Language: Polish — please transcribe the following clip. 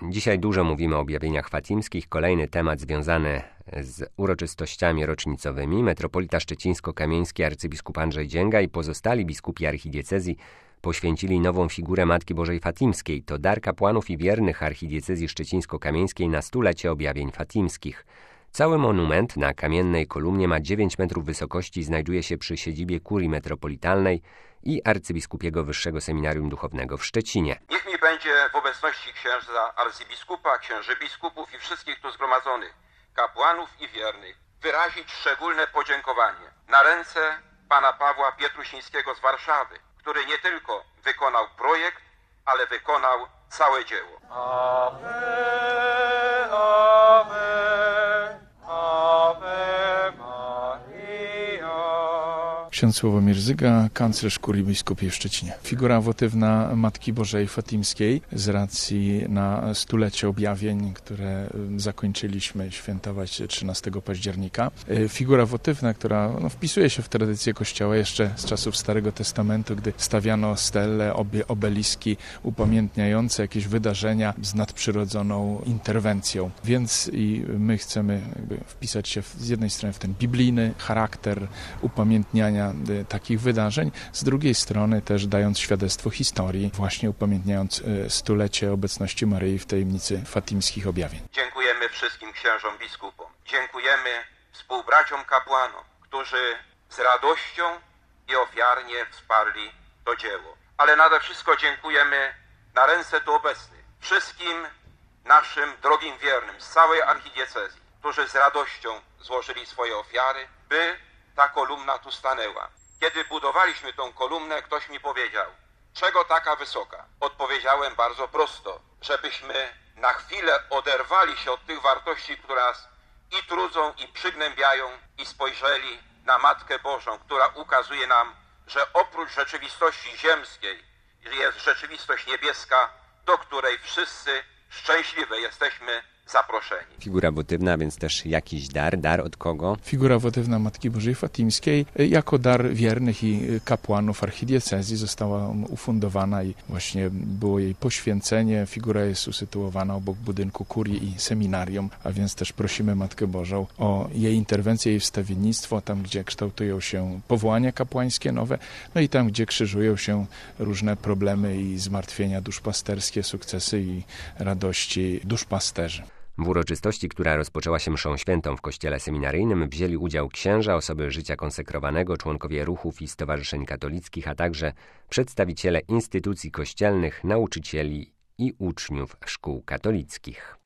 Dzisiaj dużo mówimy o objawieniach fatimskich. Kolejny temat związany z uroczystościami rocznicowymi. Metropolita szczecińsko-kamieński arcybiskup Andrzej Dzięga i pozostali biskupi archidiecezji poświęcili nową figurę Matki Bożej Fatimskiej. To dar kapłanów i wiernych archidiecezji szczecińsko-kamieńskiej na 100-lecie objawień fatimskich. Cały monument na kamiennej kolumnie ma 9 metrów wysokości i znajduje się przy siedzibie kurii metropolitalnej i arcybiskupiego Wyższego Seminarium Duchownego w Szczecinie. Niech mi będzie w obecności księdza arcybiskupa, księży biskupów i wszystkich tu zgromadzonych, kapłanów i wiernych, wyrazić szczególne podziękowanie na ręce pana Pawła Pietrusińskiego z Warszawy, który nie tylko wykonał projekt, ale wykonał całe dzieło. Amen, amen, Ave Maria. Ksiądz Sławomir Zyga, kanclerz Kurii Biskupskiej w Szczecinie. Figura wotywna Matki Bożej Fatimskiej z racji na 100-lecie objawień, które zakończyliśmy świętować 13 października. Figura wotywna, która wpisuje się w tradycję Kościoła jeszcze z czasów Starego Testamentu, gdy stawiano stele, obeliski upamiętniające jakieś wydarzenia z nadprzyrodzoną interwencją. Więc i my chcemy wpisać się z jednej strony w ten biblijny charakter upamiętniania takich wydarzeń, z drugiej strony też dając świadectwo historii, właśnie upamiętniając 100-lecie obecności Maryi w tajemnicy fatimskich objawień. Dziękujemy wszystkim księżom biskupom. Dziękujemy współbraciom kapłanom, którzy z radością i ofiarnie wsparli to dzieło. Ale nade wszystko dziękujemy na ręce tu obecnych wszystkim naszym drogim wiernym z całej archidiecezji, którzy z radością złożyli swoje ofiary, by ta kolumna tu stanęła. Kiedy budowaliśmy tą kolumnę, ktoś mi powiedział, czego taka wysoka? Odpowiedziałem bardzo prosto, żebyśmy na chwilę oderwali się od tych wartości, które nas i trudzą, i przygnębiają, i spojrzeli na Matkę Bożą, która ukazuje nam, że oprócz rzeczywistości ziemskiej jest rzeczywistość niebieska, do której wszyscy szczęśliwie jesteśmy zaproszeni. Figura wotywna, więc też jakiś dar. Dar od kogo? Figura wotywna Matki Bożej Fatimskiej jako dar wiernych i kapłanów archidiecezji została ufundowana i właśnie było jej poświęcenie. Figura jest usytuowana obok budynku kurii i seminarium, a więc też prosimy Matkę Bożą o jej interwencję, jej wstawiennictwo, tam gdzie kształtują się powołania kapłańskie nowe, no i tam gdzie krzyżują się różne problemy i zmartwienia duszpasterskie, sukcesy i radości duszpasterzy. W uroczystości, która rozpoczęła się mszą świętą w kościele seminaryjnym, wzięli udział księża, osoby życia konsekrowanego, członkowie ruchów i stowarzyszeń katolickich, a także przedstawiciele instytucji kościelnych, nauczycieli i uczniów szkół katolickich.